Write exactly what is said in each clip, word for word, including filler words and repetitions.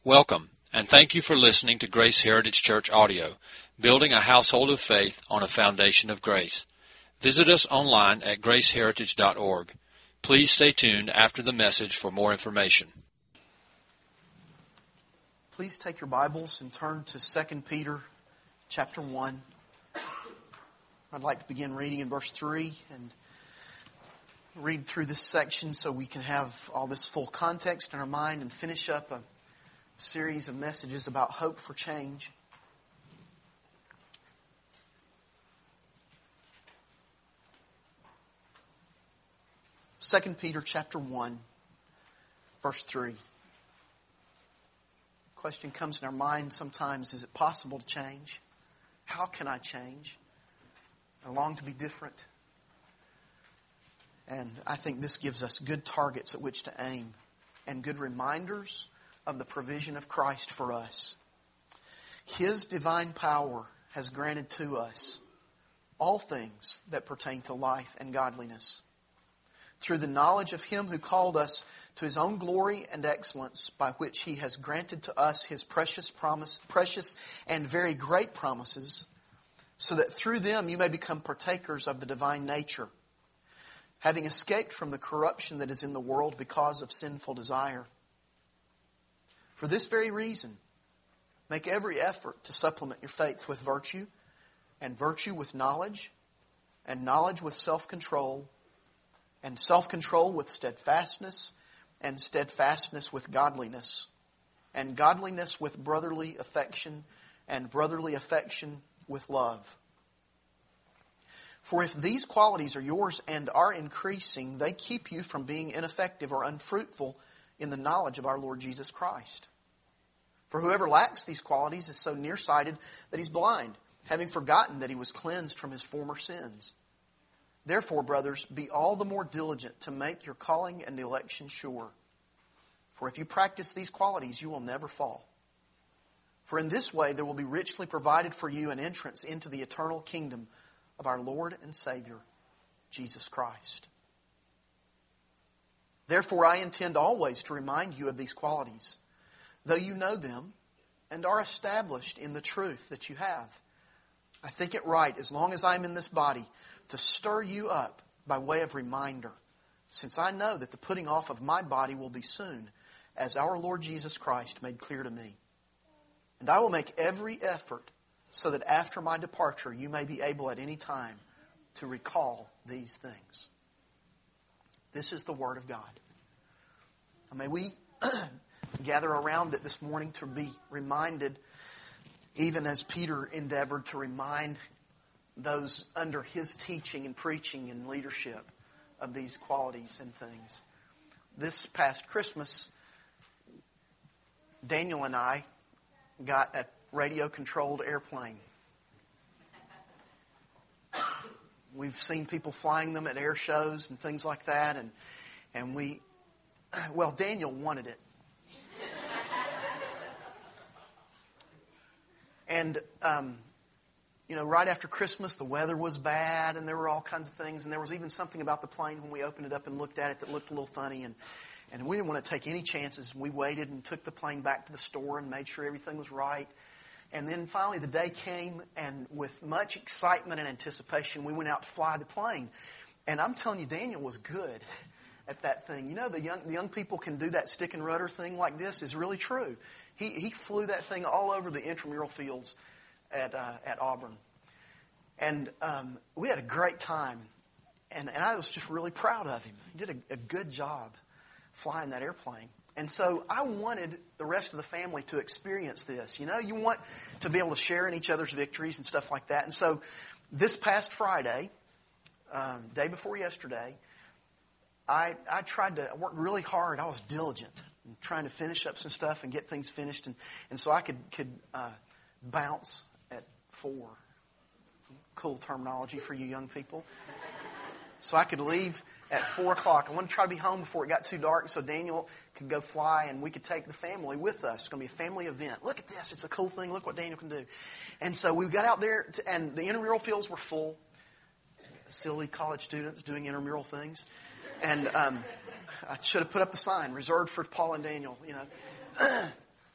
Welcome, and thank you for listening to Grace Heritage Church audio, building a household of faith on a foundation of grace. Visit us online at grace heritage dot org. Please stay tuned after the message for more information. Please take your Bibles and turn to Second Peter chapter one. I'd like to begin reading in verse three and read through this section so we can have all this full context in our mind and finish up a series of messages about hope for change. Second Peter chapter one, verse three. Question comes in our mind sometimes, is it possible to change? How can I change? I long to be different. And I think this gives us good targets at which to aim and good reminders of the provision of Christ for us. His divine power has granted to us all things that pertain to life and godliness, through the knowledge of Him who called us to His own glory and excellence, by which He has granted to us His precious promise, precious and very great promises, so that through them you may become partakers of the divine nature, having escaped from the corruption that is in the world because of sinful desire. For this very reason, make every effort to supplement your faith with virtue, and virtue with knowledge, and knowledge with self-control, and self-control with steadfastness, and steadfastness with godliness, and godliness with brotherly affection, and brotherly affection with love. For if these qualities are yours and are increasing, they keep you from being ineffective or unfruitful in the knowledge of our Lord Jesus Christ. For whoever lacks these qualities is so nearsighted that he's blind, having forgotten that he was cleansed from his former sins. Therefore, brothers, be all the more diligent to make your calling and election sure. For if you practice these qualities, you will never fall. For in this way there will be richly provided for you an entrance into the eternal kingdom of our Lord and Savior, Jesus Christ. Therefore, I intend always to remind you of these qualities, though you know them and are established in the truth that you have. I think it right, as long as I am in this body, to stir you up by way of reminder, since I know that the putting off of my body will be soon, as our Lord Jesus Christ made clear to me. And I will make every effort so that after my departure you may be able at any time to recall these things. This is the Word of God. And may we gather around it this morning to be reminded, even as Peter endeavored to remind those under his teaching and preaching and leadership of these qualities and things. This past Christmas, Daniel and I got a radio-controlled airplane. We've seen people flying them at air shows and things like that, and and we, well, Daniel wanted it. And, um, you know, right after Christmas, the weather was bad, and there were all kinds of things. And there was even something about the plane when we opened it up and looked at it that looked a little funny. And, and we didn't want to take any chances. We waited and took the plane back to the store and made sure everything was right. And then finally the day came, and with much excitement and anticipation, we went out to fly the plane. And I'm telling you, Daniel was good at that thing. You know, the young the young people can do that stick and rudder thing like this is really true. He he flew that thing all over the intramural fields at uh, at Auburn, and um, we had a great time. And and I was just really proud of him. He did a, a good job flying that airplane. And so I wanted the rest of the family to experience this. You know, you want to be able to share in each other's victories and stuff like that. And so this past Friday, um, day before yesterday, I I tried to I worked really hard. I was diligent in trying to finish up some stuff and get things finished, and, and so I could could uh, bounce at four. Cool terminology for you young people. So I could leave at four o'clock. I wanted to try to be home before it got too dark, so Daniel could go fly and we could take the family with us. It's going to be a family event. Look at this. It's a cool thing. Look what Daniel can do. And so we got out there, to, and the intramural fields were full. Silly college students doing intramural things. And um, I should have put up the sign, reserved for Paul and Daniel, you know.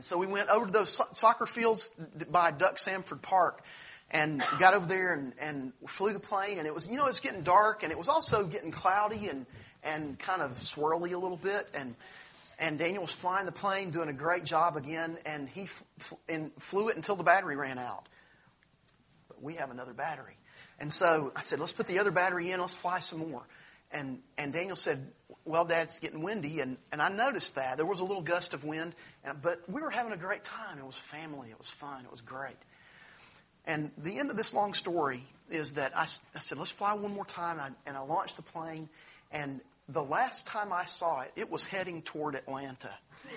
And so we went over to those so- soccer fields by Duck Samford Park and got over there and, and flew the plane. And it was, you know, it was getting dark and it was also getting cloudy and, and kind of swirly a little bit. And and Daniel was flying the plane, doing a great job again. And he f- and flew it until the battery ran out. But we have another battery. And so I said, let's put the other battery in. Let's fly some more. And and Daniel said, well, Dad, it's getting windy. And, and I noticed that. There was a little gust of wind. And, but we were having a great time. It was family. It was fun. It was great. And the end of this long story is that I, I said, let's fly one more time. And I, and I launched the plane. And the last time I saw it, it was heading toward Atlanta.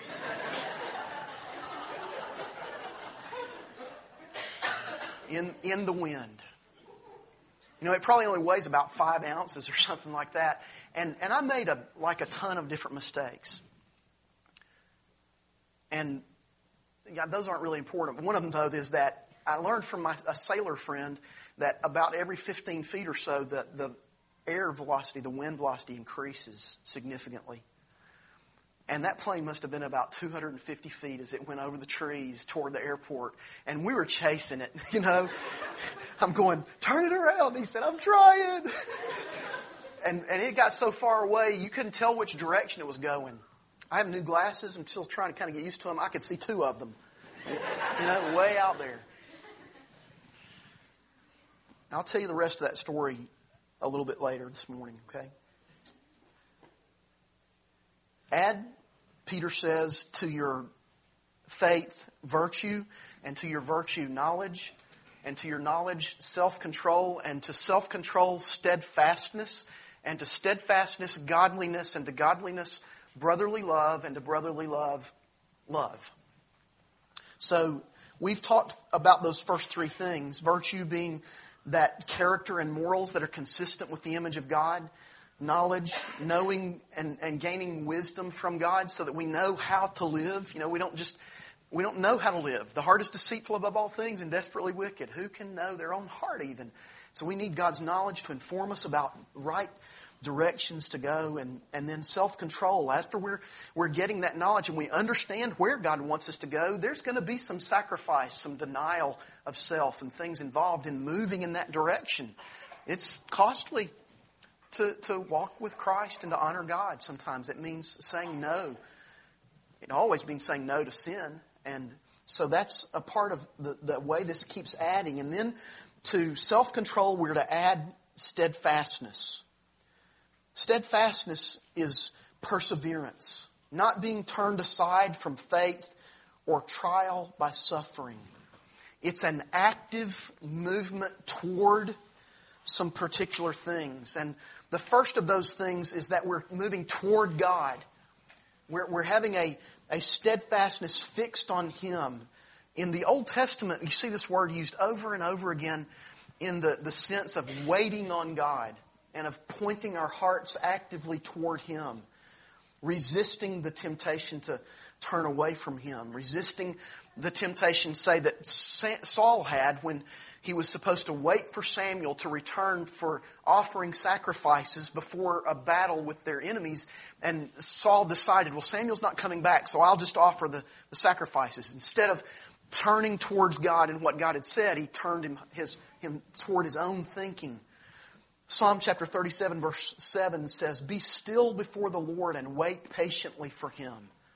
in in the wind. You know, it probably only weighs about five ounces or something like that. And and I made a like a ton of different mistakes. And yeah, those aren't really important. One of them, though, is that I learned from my a sailor friend that about every fifteen feet or so, the, the air velocity, the wind velocity increases significantly. And that plane must have been about two hundred fifty feet as it went over the trees toward the airport. And we were chasing it, you know. I'm going, turn it around. He said, I'm trying. and and it got so far away, you couldn't tell which direction it was going. I have new glasses. I'm still trying to kind of get used to them. I could see two of them, you know, way out there. I'll tell you the rest of that story a little bit later this morning, okay? Add, Peter says, to your faith virtue, and to your virtue knowledge, and to your knowledge self-control, and to self-control steadfastness, and to steadfastness godliness, and to godliness brotherly love, and to brotherly love love. So we've talked about those first three things, virtue being that character and morals that are consistent with the image of God, knowledge, knowing and, and gaining wisdom from God so that we know how to live. You know, we don't just, we don't know how to live. The heart is deceitful above all things and desperately wicked. Who can know their own heart even? So we need God's knowledge to inform us about right directions to go, and, and then self-control. After we're, we're getting that knowledge and we understand where God wants us to go, there's going to be some sacrifice, some denial of self and things involved in moving in that direction. It's costly to, to walk with Christ and to honor God. Sometimes it means saying no. It always means saying no to sin. And so that's a part of the, the way this keeps adding. And then to self-control, we're to add steadfastness. Steadfastness is perseverance, not being turned aside from faith or trial by suffering. It's an active movement toward some particular things. And the first of those things is that we're moving toward God. We're, we're having a, a steadfastness fixed on Him. In the Old Testament, you see this word used over and over again in the, the sense of waiting on God and of pointing our hearts actively toward Him, resisting the temptation to turn away from Him, resisting the temptation, say, that Saul had when he was supposed to wait for Samuel to return for offering sacrifices before a battle with their enemies. And Saul decided, well, Samuel's not coming back, so I'll just offer the, the sacrifices. Instead of turning towards God and what God had said, he turned him, his, him toward his own thinking. Psalm chapter thirty-seven verse seven says, "Be still before the Lord and wait patiently for Him."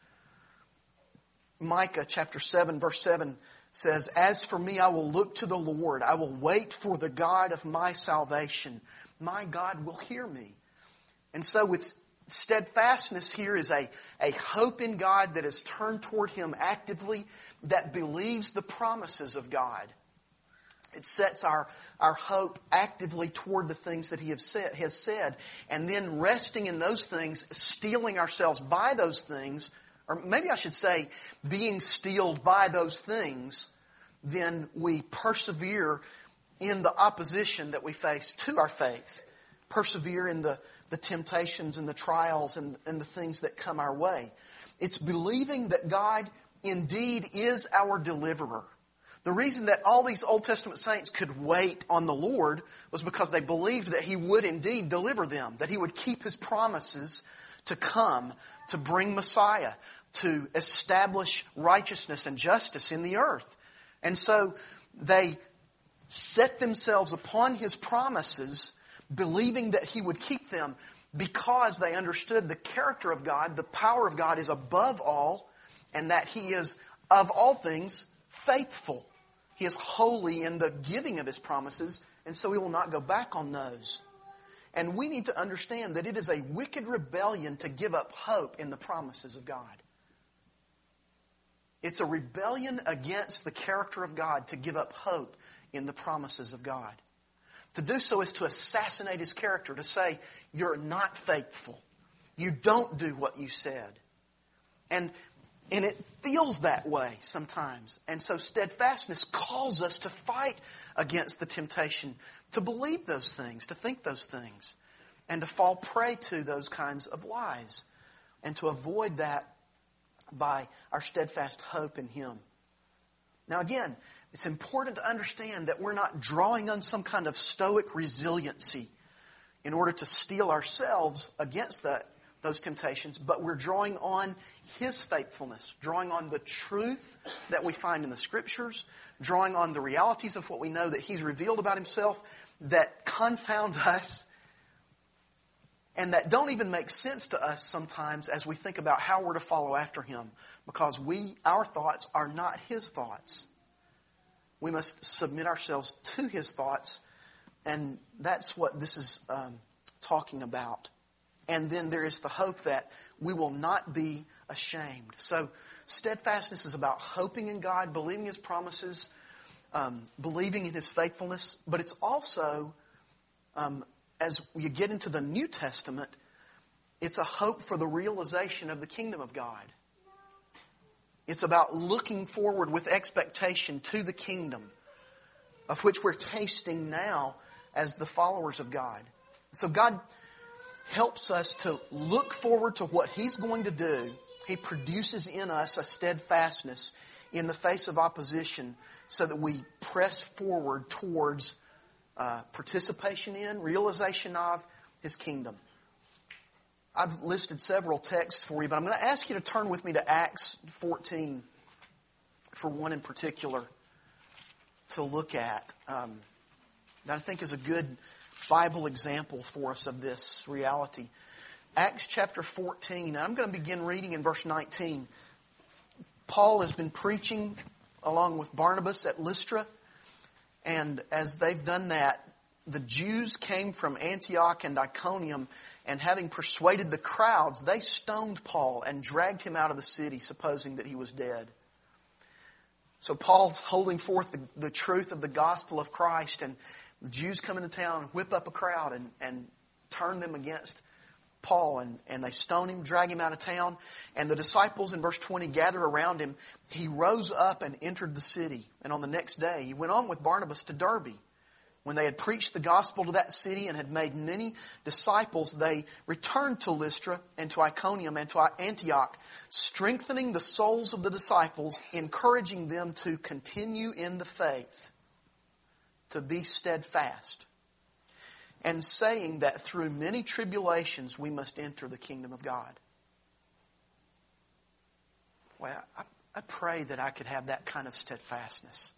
Micah chapter seven verse seven says, "As for me, I will look to the Lord. I will wait for the God of my salvation. My God will hear me." And so it's steadfastness here is a, a hope in God that is turned toward Him actively, that believes the promises of God. It sets our, our hope actively toward the things that He has said, has said. And then resting in those things, steeling ourselves by those things, or maybe I should say being steeled by those things, then we persevere in the opposition that we face to our faith. Persevere in the, the temptations and the trials and, and the things that come our way. It's believing that God indeed is our deliverer. The reason that all these Old Testament saints could wait on the Lord was because they believed that He would indeed deliver them, that He would keep His promises to come, to bring Messiah, to establish righteousness and justice in the earth. And so they set themselves upon His promises, believing that He would keep them because they understood the character of God, the power of God is above all, and that He is, of all things, faithful. He is holy in the giving of His promises, and so He will not go back on those. And we need to understand that it is a wicked rebellion to give up hope in the promises of God. It's a rebellion against the character of God to give up hope in the promises of God. To do so is to assassinate His character, to say, you're not faithful. You don't do what you said. And, and it feels that way sometimes. And so steadfastness calls us to fight against the temptation to believe those things, to think those things, and to fall prey to those kinds of lies, and to avoid that by our steadfast hope in Him. Now again, it's important to understand that we're not drawing on some kind of stoic resiliency in order to steel ourselves against the, those temptations, but we're drawing on His faithfulness, drawing on the truth that we find in the Scriptures, drawing on the realities of what we know that He's revealed about Himself that confound us and that don't even make sense to us sometimes as we think about how we're to follow after Him, because we, our thoughts are not His thoughts. We must submit ourselves to His thoughts, and that's what this is um, talking about. And then there is the hope that we will not be ashamed. So steadfastness is about hoping in God, believing His promises, um, believing in His faithfulness. But it's also, um, as you get into the New Testament, it's a hope for the realization of the kingdom of God. It's about looking forward with expectation to the kingdom, of which we're tasting now as the followers of God. So God helps us to look forward to what He's going to do. He produces in us a steadfastness in the face of opposition so that we press forward towards uh, participation in, realization of His kingdom. I've listed several texts for you, but I'm going to ask you to turn with me to Acts fourteen for one in particular to look at. Um, that I think is a good Bible example for us of this reality. Acts chapter fourteen, and I'm going to begin reading in verse nineteen. Paul has been preaching along with Barnabas at Lystra, and as they've done that, the Jews came from Antioch and Iconium, and having persuaded the crowds, they stoned Paul and dragged him out of the city, supposing that he was dead. So Paul's holding forth the, the truth of the gospel of Christ, and the Jews come into town and whip up a crowd and, and turn them against Paul, and, and they stone him, drag him out of town. And the disciples in verse twenty gather around him. He rose up and entered the city. And on the next day, he went on with Barnabas to Derbe. When they had preached the gospel to that city and had made many disciples, they returned to Lystra and to Iconium and to Antioch, strengthening the souls of the disciples, encouraging them to continue in the faith, to be steadfast, and saying that through many tribulations we must enter the kingdom of God. Well, I, I pray that I could have that kind of steadfastness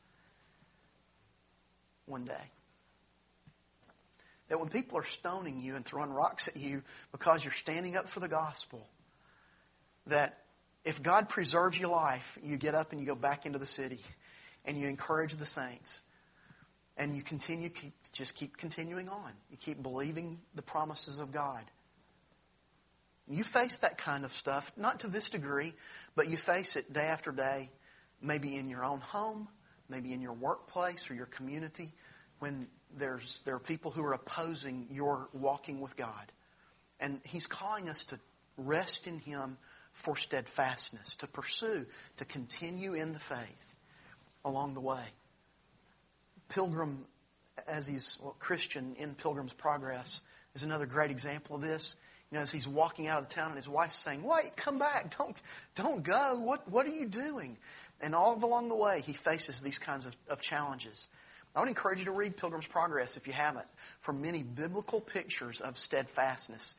one day. That when people are stoning you and throwing rocks at you because you're standing up for the gospel, that if God preserves your life, you get up and you go back into the city and you encourage the saints. And you continue, keep, just keep continuing on. You keep believing the promises of God. You face that kind of stuff, not to this degree, but you face it day after day, maybe in your own home, maybe in your workplace or your community, when there's there are people who are opposing your walking with God. And He's calling us to rest in Him for steadfastness, to pursue, to continue in the faith along the way. Pilgrim, as he's well, Christian in Pilgrim's Progress, is another great example of this. You know, as he's walking out of the town and his wife's saying, "Wait, come back! Don't, don't go! What, what are you doing?" And all along the way, he faces these kinds of, of challenges. I would encourage you to read Pilgrim's Progress if you haven't, for many biblical pictures of steadfastness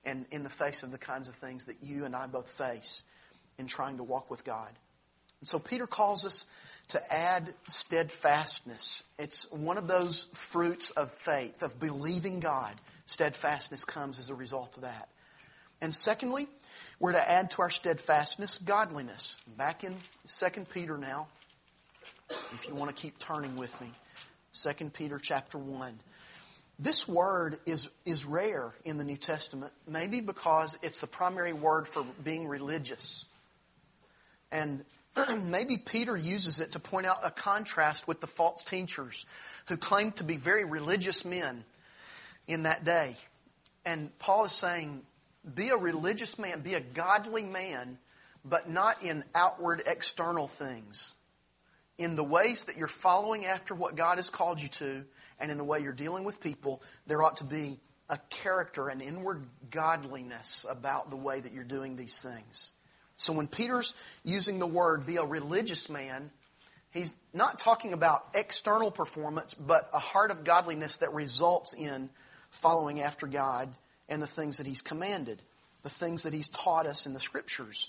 and in the face of the kinds of things that you and I both face in trying to walk with God. And so Peter calls us to add steadfastness. It's one of those fruits of faith, of believing God. Steadfastness comes as a result of that. And secondly, we're to add to our steadfastness godliness. Back in Second Peter now, if you want to keep turning with me. Second Peter chapter one. This word is, is rare in the New Testament, maybe because it's the primary word for being religious. And maybe Peter uses it to point out a contrast with the false teachers who claimed to be very religious men in that day. And Paul is saying, be a religious man, be a godly man, but not in outward external things. In the ways that you're following after what God has called you to, and in the way you're dealing with people, there ought to be a character, an inward godliness about the way that you're doing these things. So when Peter's using the word, be a religious man, he's not talking about external performance, but a heart of godliness that results in following after God and the things that He's commanded, the things that He's taught us in the Scriptures.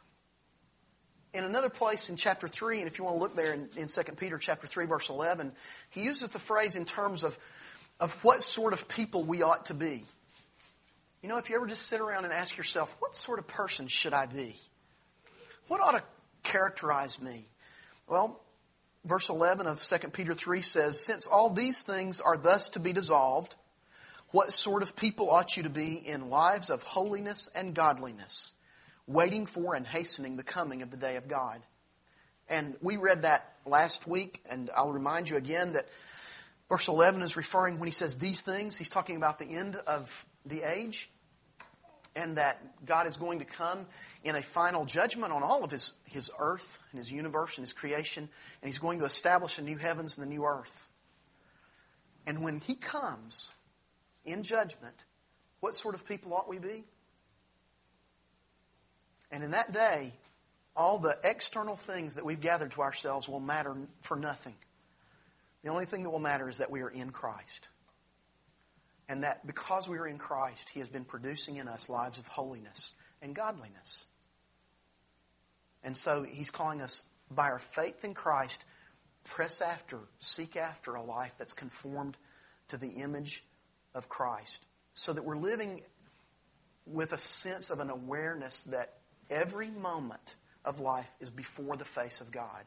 In another place in chapter three, and if you want to look there in, in Second Peter chapter three, verse eleven, he uses the phrase in terms of, of what sort of people we ought to be. You know, if you ever just sit around and ask yourself, what sort of person should I be? What ought to characterize me? Well, verse eleven of Second Peter three says, since all these things are thus to be dissolved, what sort of people ought you to be in lives of holiness and godliness, waiting for and hastening the coming of the day of God? And we read that last week, and I'll remind you again that verse eleven is referring, when he says these things, he's talking about the end of the age, and that God is going to come in a final judgment on all of his, his earth and His universe and His creation, and He's going to establish a new heavens and the new earth. And when He comes in judgment, what sort of people ought we be? And in that day, all the external things that we've gathered to ourselves will matter for nothing. The only thing that will matter is that we are in Christ. And that because we are in Christ, He has been producing in us lives of holiness and godliness. And so He's calling us, by our faith in Christ, press after, seek after a life that's conformed to the image of Christ. So that we're living with a sense of an awareness that every moment of life is before the face of God.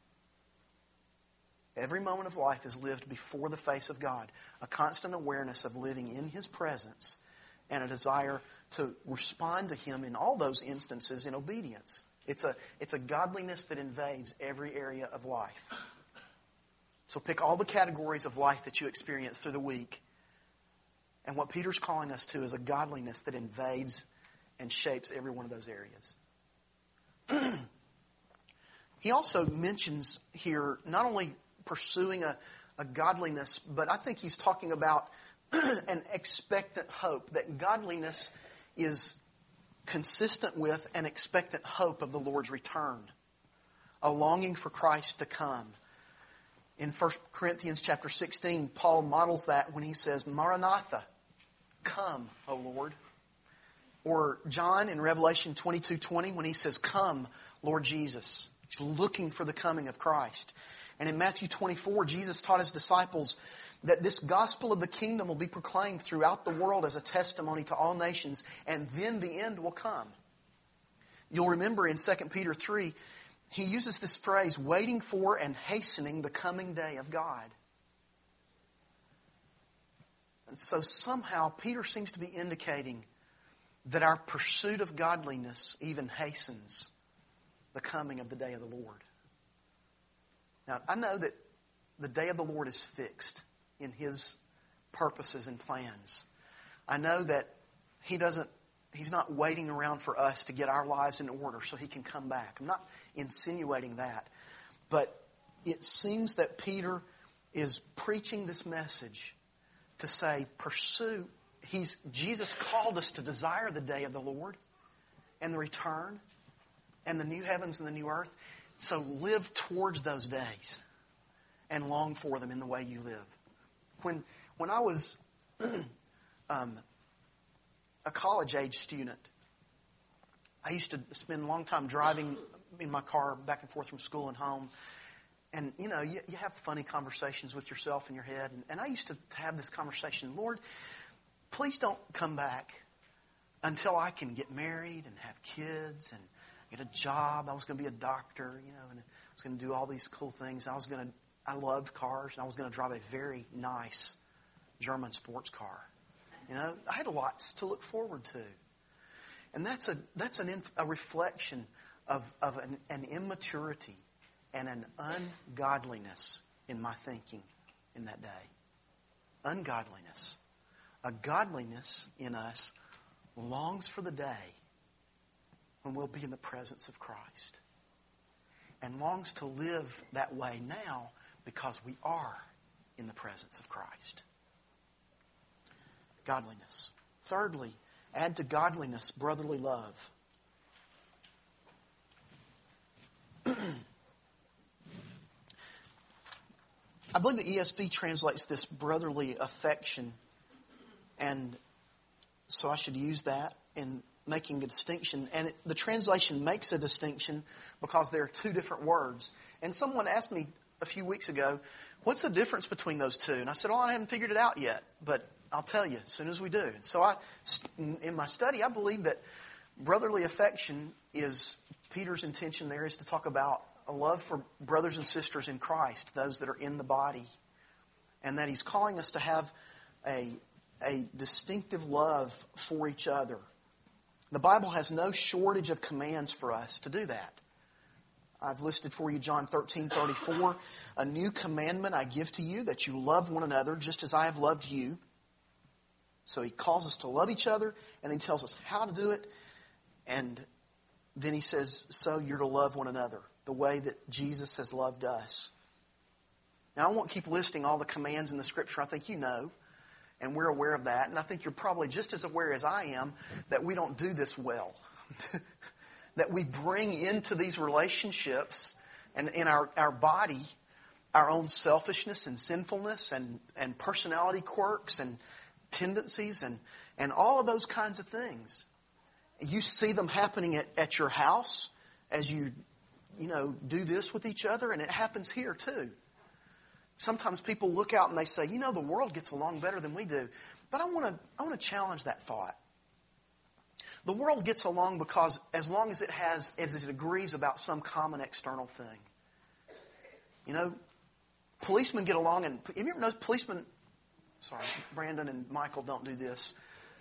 Every moment of life is lived before the face of God. A constant awareness of living in His presence and a desire to respond to Him in all those instances in obedience. It's a, it's a godliness that invades every area of life. So pick all the categories of life that you experience through the week. And what Peter's calling us to is a godliness that invades and shapes every one of those areas. He also mentions here not only pursuing a, a godliness, but I think he's talking about an expectant hope, that godliness is consistent with an expectant hope of the Lord's return, a longing for Christ to come. In First Corinthians chapter sixteen, Paul models that when he says, Maranatha, come, O Lord. Or John in Revelation twenty-two twenty, when he says, come, Lord Jesus. He's looking for the coming of Christ. And in Matthew twenty-four, Jesus taught His disciples that this gospel of the kingdom will be proclaimed throughout the world as a testimony to all nations, and then the end will come. You'll remember in Second Peter three, he uses this phrase, waiting for and hastening the coming day of God. And so somehow Peter seems to be indicating that our pursuit of godliness even hastens the coming of the day of the Lord. Now, I know that the day of the Lord is fixed in His purposes and plans. I know that He doesn't, He's not waiting around for us to get our lives in order so He can come back. I'm not insinuating that. But it seems that Peter is preaching this message to say, pursue. He's, Jesus called us to desire the day of the Lord and the return and the new heavens and the new earth. So live towards those days and long for them in the way you live. When when I was um, a college-age student. I used to spend a long time driving in my car back and forth from school and home. And, you know, you, you have funny conversations with yourself in your head. And, and I used to have this conversation, Lord, please don't come back until I can get married and have kids and get a job. I was going to be a doctor, you know, and I was going to do all these cool things. I was going to, I loved cars, and I was going to drive a very nice German sports car. You know, I had lots to look forward to. And that's a that's an inf- a reflection of, of an, an immaturity and an ungodliness in my thinking in that day. Ungodliness. A godliness in us longs for the day when we'll be in the presence of Christ. And longs to live that way now because we are in the presence of Christ. Godliness. Thirdly, add to godliness brotherly love. I believe the E S V translates this brotherly affection, and so I should use that in making a distinction. And it, the translation makes a distinction because there are two different words. And someone asked me a few weeks ago, what's the difference between those two? And I said, oh, I haven't figured it out yet, but I'll tell you as soon as we do. And so I, in my study, I believe that brotherly affection is, Peter's intention there is to talk about a love for brothers and sisters in Christ, those that are in the body. And that he's calling us to have a, a distinctive love for each other. The Bible has no shortage of commands for us to do that. I've listed for you John thirteen thirty-four. A new commandment I give to you, that you love one another just as I have loved you. So he calls us to love each other, and then he tells us how to do it. And then he says, so you're to love one another the way that Jesus has loved us. Now, I won't keep listing all the commands in the Scripture. I think you know, and we're aware of that. And I think you're probably just as aware as I am that we don't do this well. That we bring into these relationships and in our, our body our own selfishness and sinfulness and, and personality quirks and tendencies and, and all of those kinds of things. You see them happening at, at your house as you, you know, do this with each other, and it happens here too. Sometimes people look out and they say, you know, the world gets along better than we do. But I want to I want to challenge that thought. The world gets along because as long as it has, as it agrees about some common external thing. You know, policemen get along, and have you ever noticed policemen? Sorry, Brandon and Michael don't do this.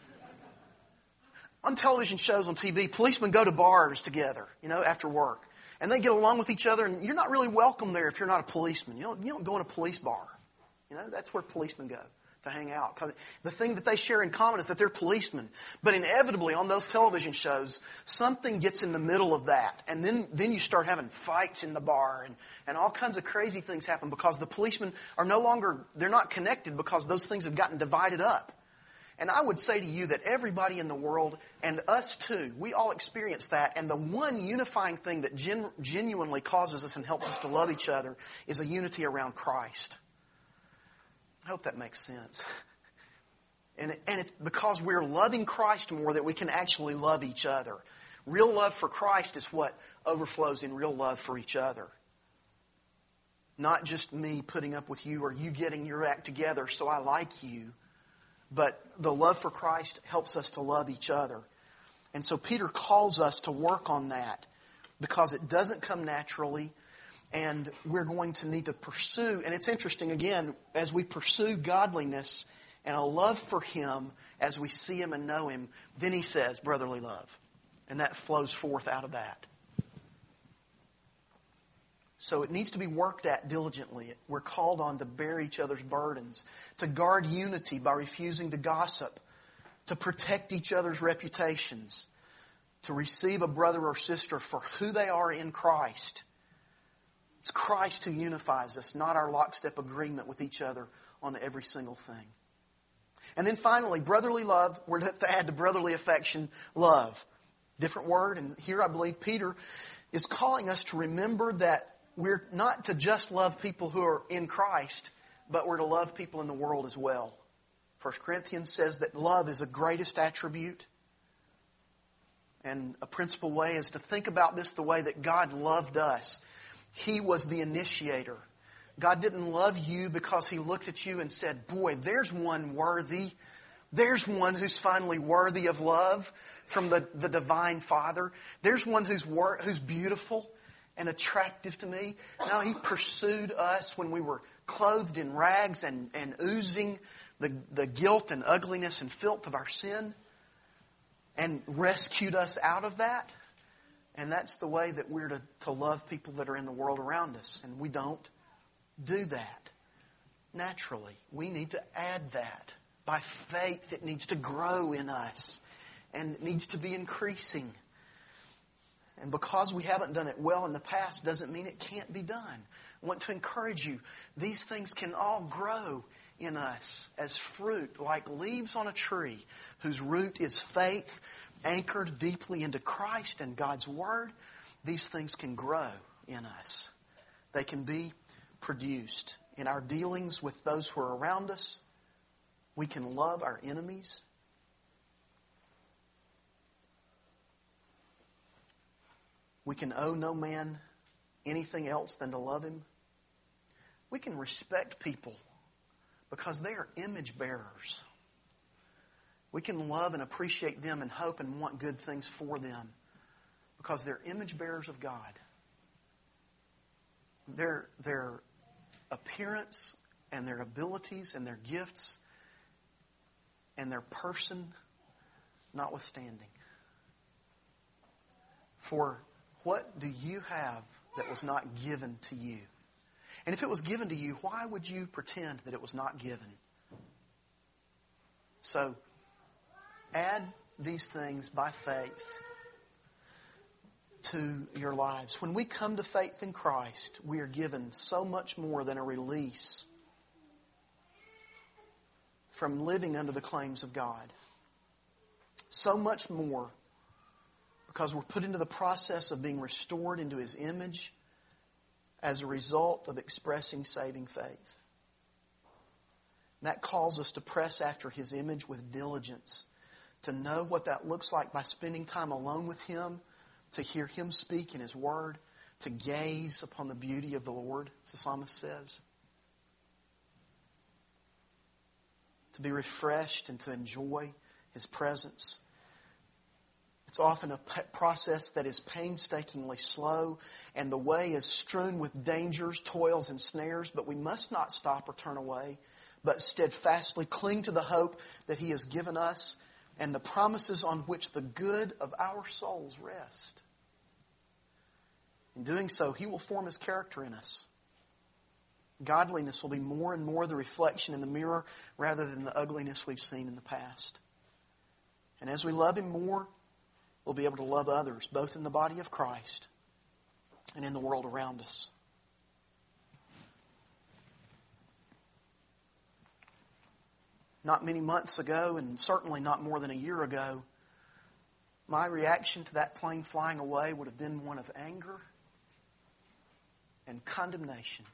On television shows on T V, policemen go to bars together, you know, after work. And they get along with each other, and you're not really welcome there if you're not a policeman. You don't, you don't go in a police bar. You know, that's where policemen go to hang out. Because the thing that they share in common is that they're policemen. But inevitably, on those television shows, something gets in the middle of that. And then, then you start having fights in the bar, and, and all kinds of crazy things happen because the policemen are no longer, they're not connected because those things have gotten divided up. And I would say to you that everybody in the world, and us too, we all experience that. And the one unifying thing that gen- genuinely causes us and helps us to love each other is a unity around Christ. I hope that makes sense. And, it, and it's because we're loving Christ more that we can actually love each other. Real love for Christ is what overflows in real love for each other. Not just me putting up with you or you getting your act together so I like you. But the love for Christ helps us to love each other. And so Peter calls us to work on that because it doesn't come naturally, and we're going to need to pursue. And it's interesting, again, as we pursue godliness and a love for Him as we see Him and know Him, then he says brotherly love. And that flows forth out of that. So it needs to be worked at diligently. We're called on to bear each other's burdens, to guard unity by refusing to gossip, to protect each other's reputations, to receive a brother or sister for who they are in Christ. It's Christ who unifies us, not our lockstep agreement with each other on every single thing. And then finally, brotherly love, we're to add to brotherly affection, love. Different word, and here I believe Peter is calling us to remember that we're not to just love people who are in Christ, but we're to love people in the world as well. First Corinthians says that love is the greatest attribute. And a principal way is to think about this the way that God loved us. He was the initiator. God didn't love you because He looked at you and said, boy, there's one worthy. There's one who's finally worthy of love from the, the Divine Father. There's one who's wor- who's beautiful and attractive to me. No, He pursued us when we were clothed in rags and, and oozing the, the guilt and ugliness and filth of our sin, and rescued us out of that. And that's the way that we're to, to love people that are in the world around us. And we don't do that naturally. We need to add that. By faith, it needs to grow in us. And it needs to be increasing. And because we haven't done it well in the past doesn't mean it can't be done. I want to encourage you. These things can all grow in us as fruit, like leaves on a tree, whose root is faith, anchored deeply into Christ and God's Word. These things can grow in us. They can be produced in our dealings with those who are around us. We can love our enemies. We can owe no man anything else than to love him. We can respect people because they are image bearers. We can love and appreciate them and hope and want good things for them because they're image bearers of God. Their, their appearance and their abilities and their gifts and their person notwithstanding. For what do you have that was not given to you? And if it was given to you, why would you pretend that it was not given? So, add these things by faith to your lives. When we come to faith in Christ, we are given so much more than a release from living under the claims of God. So much more, because we're put into the process of being restored into His image as a result of expressing saving faith. That calls us to press after His image with diligence, to know what that looks like by spending time alone with Him, to hear Him speak in His Word, to gaze upon the beauty of the Lord, as the psalmist says. To be refreshed and to enjoy His presence. It's often a process that is painstakingly slow, and the way is strewn with dangers, toils, and snares, but we must not stop or turn away, but steadfastly cling to the hope that He has given us and the promises on which the good of our souls rest. In doing so, He will form His character in us. Godliness will be more and more the reflection in the mirror rather than the ugliness we've seen in the past. And as we love Him more, we'll be able to love others, both in the body of Christ and in the world around us. Not many months ago, and certainly not more than a year ago, my reaction to that plane flying away would have been one of anger and condemnation.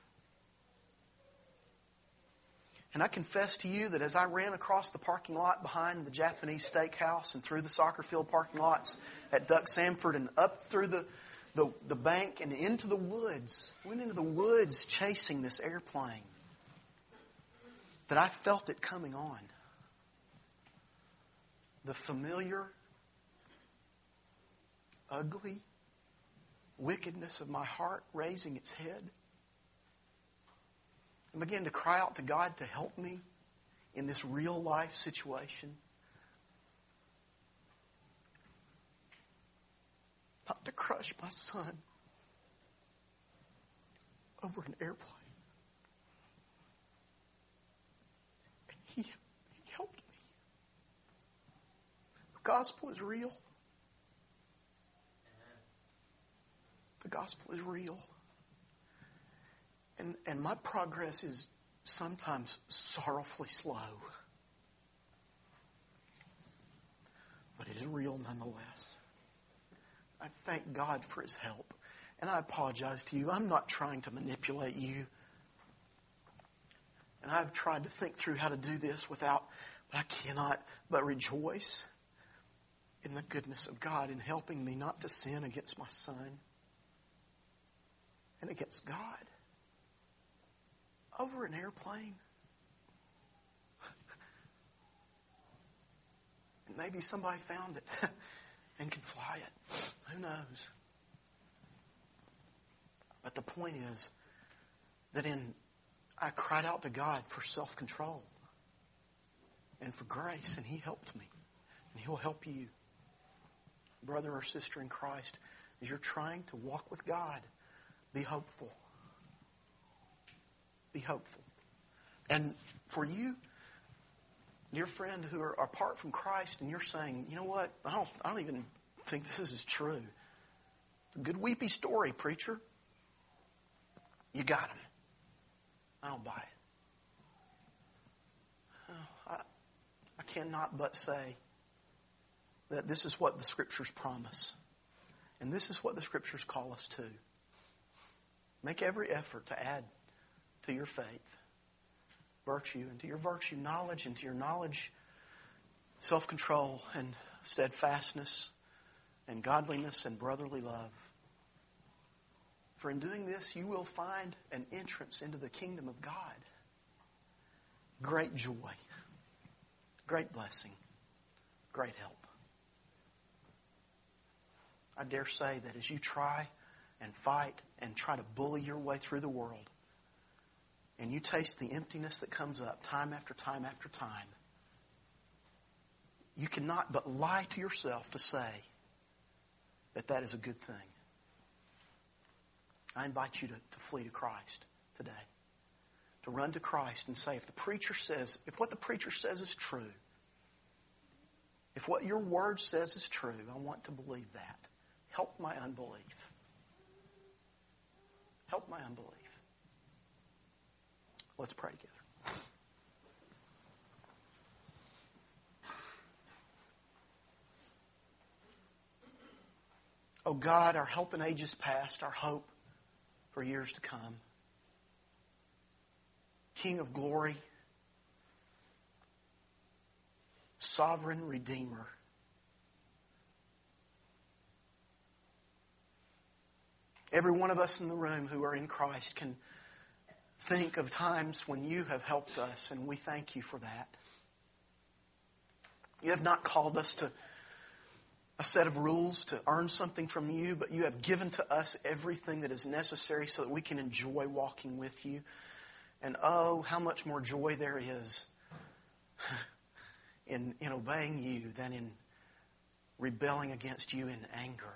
And I confess to you that as I ran across the parking lot behind the Japanese steakhouse and through the soccer field parking lots at Duck Samford and up through the, the, the bank and into the woods, went into the woods chasing this airplane, that I felt it coming on. The familiar, ugly wickedness of my heart raising its head. And began to cry out to God to help me in this real life situation. Not to crush my son over an airplane. And he, he helped me. The gospel is real. The gospel is real. And, and my progress is sometimes sorrowfully slow. But it is real nonetheless. I thank God for His help. And I apologize to you. I'm not trying to manipulate you. And I've tried to think through how to do this without, but I cannot but rejoice in the goodness of God in helping me not to sin against my son and against God over an airplane. And maybe somebody found it and can fly it. Who knows? But the point is that in I cried out to God for self-control and for grace, and He helped me. And He'll help you, brother or sister in Christ, as you're trying to walk with God. Be hopeful. Be hopeful. And for you, dear friend, who are apart from Christ, and you're saying, you know what, I don't, I don't even think this is true. It's a good weepy story, preacher. You got him. I don't buy it. Oh, I, I cannot but say that this is what the Scriptures promise. And this is what the Scriptures call us to. Make every effort to add to your faith virtue, and to your virtue knowledge, and to your knowledge self-control and steadfastness and godliness and brotherly love. For in doing this, you will find an entrance into the kingdom of God. Great joy, great blessing, great help. I dare say that as you try and fight and try to bully your way through the world, and you taste the emptiness that comes up time after time after time, you cannot but lie to yourself to say that that is a good thing. I invite you to, to flee to Christ today. To run to Christ and say, if the preacher says, if what the preacher says is true, if what your word says is true, I want to believe that. Help my unbelief. Help my unbelief. Let's pray together. Oh God, our help in ages past, our hope for years to come. King of glory, sovereign Redeemer. Every one of us in the room who are in Christ can think of times when you have helped us, and we thank you for that. You have not called us to a set of rules to earn something from you, but you have given to us everything that is necessary so that we can enjoy walking with you. And oh, how much more joy there is in, in obeying you than in rebelling against you in anger.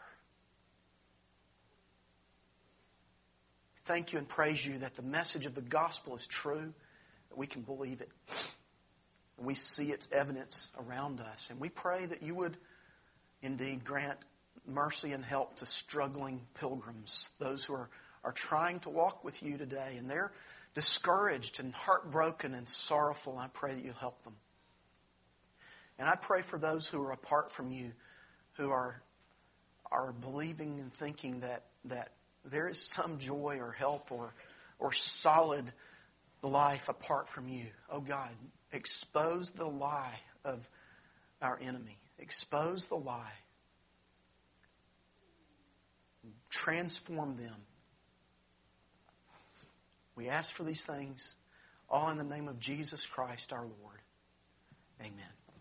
Thank you and praise you that the message of the gospel is true, that we can believe it. And we see its evidence around us. And we pray that you would indeed grant mercy and help to struggling pilgrims, those who are, are trying to walk with you today, and they're discouraged and heartbroken and sorrowful. I pray that you'll help them. And I pray for those who are apart from you, who are are believing and thinking that, that there is some joy or help or, or solid life apart from you. Oh God, expose the lie of our enemy. Expose the lie. Transform them. We ask for these things all in the name of Jesus Christ our Lord. Amen.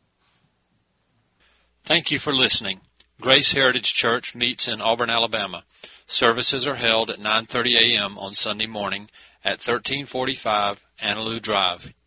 Thank you for listening. Grace Heritage Church meets in Auburn, Alabama. Services are held at nine thirty a.m. on Sunday morning at thirteen forty-five Annaloo Drive,